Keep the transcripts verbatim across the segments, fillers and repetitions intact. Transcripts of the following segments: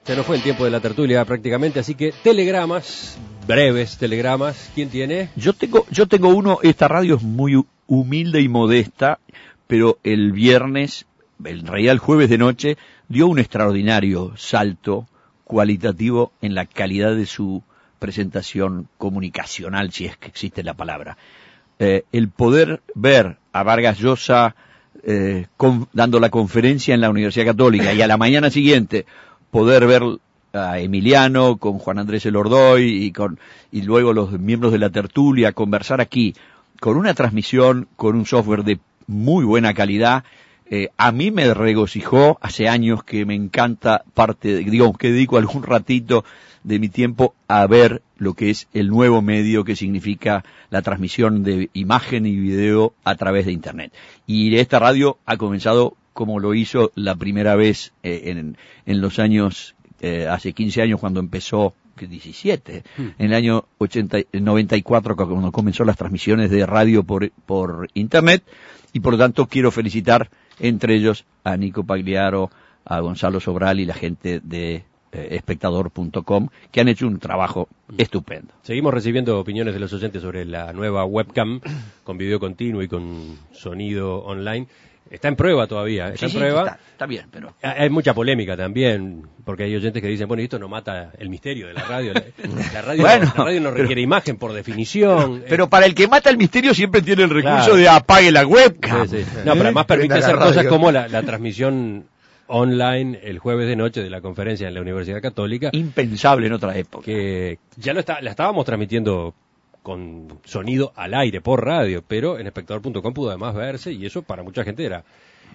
Se nos fue el tiempo de la tertulia prácticamente, así que telegramas, breves telegramas. ¿Quién tiene? Yo tengo, yo tengo uno. Esta radio es muy humilde y modesta, pero el viernes, en realidad el jueves de noche, dio un extraordinario salto cualitativo en la calidad de su presentación comunicacional, si es que existe la palabra. Eh, el poder ver a Vargas Llosa eh, con, dando la conferencia en la Universidad Católica y a la mañana siguiente poder ver a Emiliano con Juan Andrés Elordoy y con y luego los miembros de la tertulia conversar aquí con una transmisión con un software de muy buena calidad, eh, a mí me regocijó. Hace años que me encanta parte, digamos que dedico algún ratito de mi tiempo a ver lo que es el nuevo medio que significa la transmisión de imagen y video a través de Internet. Y esta radio ha comenzado como lo hizo la primera vez eh, en, en los años, eh, hace quince años cuando empezó, que diecisiete, hmm. en el año ochenta, noventa y cuatro cuando comenzó las transmisiones de radio por, por Internet, y por lo tanto quiero felicitar entre ellos a Nico Pagliaro, a Gonzalo Sobral y la gente de Eh, espectador punto com, que han hecho un trabajo estupendo. Seguimos recibiendo opiniones de los oyentes sobre la nueva webcam con video continuo y con sonido online. Está en prueba todavía, está sí, en prueba. Sí, está, está bien, pero... Hay mucha polémica también, porque hay oyentes que dicen, bueno, esto no mata el misterio de la radio. La, la radio, bueno, no, la radio no requiere pero, imagen por definición. Pero para el que mata el misterio siempre tiene el recurso, claro, de apague la webcam. Sí, sí. No, pero además permite hacer cosas como la, la transmisión online el jueves de noche de la conferencia en la Universidad Católica. Impensable en otra época. Que ya lo está, la estábamos transmitiendo con sonido al aire por radio, pero en espectador punto com pudo además verse, y eso para mucha gente era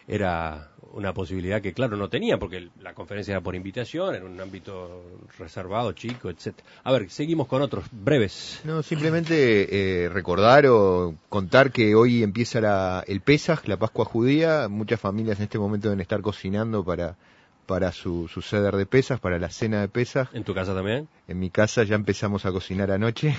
era una posibilidad que claro no tenía, porque la conferencia era por invitación, en un ámbito reservado, chico, etcétera. A ver, seguimos con otros breves. No, simplemente eh, recordar o contar que hoy empieza la, el Pesaj, la Pascua judía. Muchas familias en este momento deben estar cocinando para para su, su ceder de Pesaj, para la cena de Pesaj. ¿En tu casa también? En mi casa ya empezamos a cocinar anoche.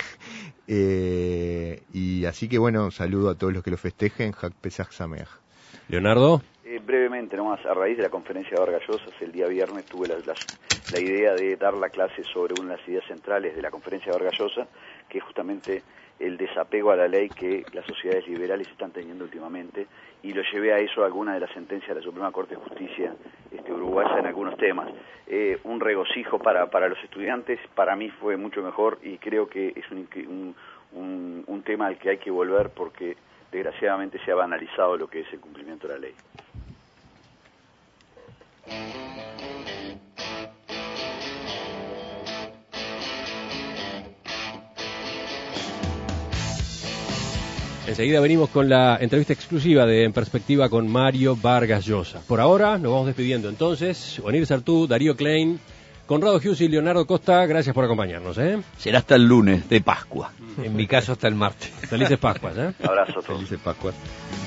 eh, y así que bueno, saludo a todos los que lo festejen. Hag Pesaj Sameach. Leonardo. Eh, brevemente nomás, a raíz de la conferencia de Vargas Llosa, el día viernes tuve la, la, la idea de dar la clase sobre una de las ideas centrales de la conferencia de Vargas Llosa, que es justamente el desapego a la ley que las sociedades liberales están teniendo últimamente, y lo llevé a eso a alguna de las sentencias de la Suprema Corte de Justicia este, uruguaya en algunos temas. Eh, un regocijo para, para los estudiantes, para mí fue mucho mejor, y creo que es un, un, un, un tema al que hay que volver porque desgraciadamente se ha banalizado lo que es el cumplimiento de la ley. Enseguida venimos con la entrevista exclusiva de En Perspectiva con Mario Vargas Llosa. Por ahora nos vamos despidiendo entonces. Onir Sartú, Darío Klein, Conrado Hughes y Leonardo Costa, gracias por acompañarnos. ¿eh? Será hasta el lunes de Pascua. En mi caso hasta el martes. Felices Pascuas. ¿eh? Abrazo a todos. Felices Pascuas.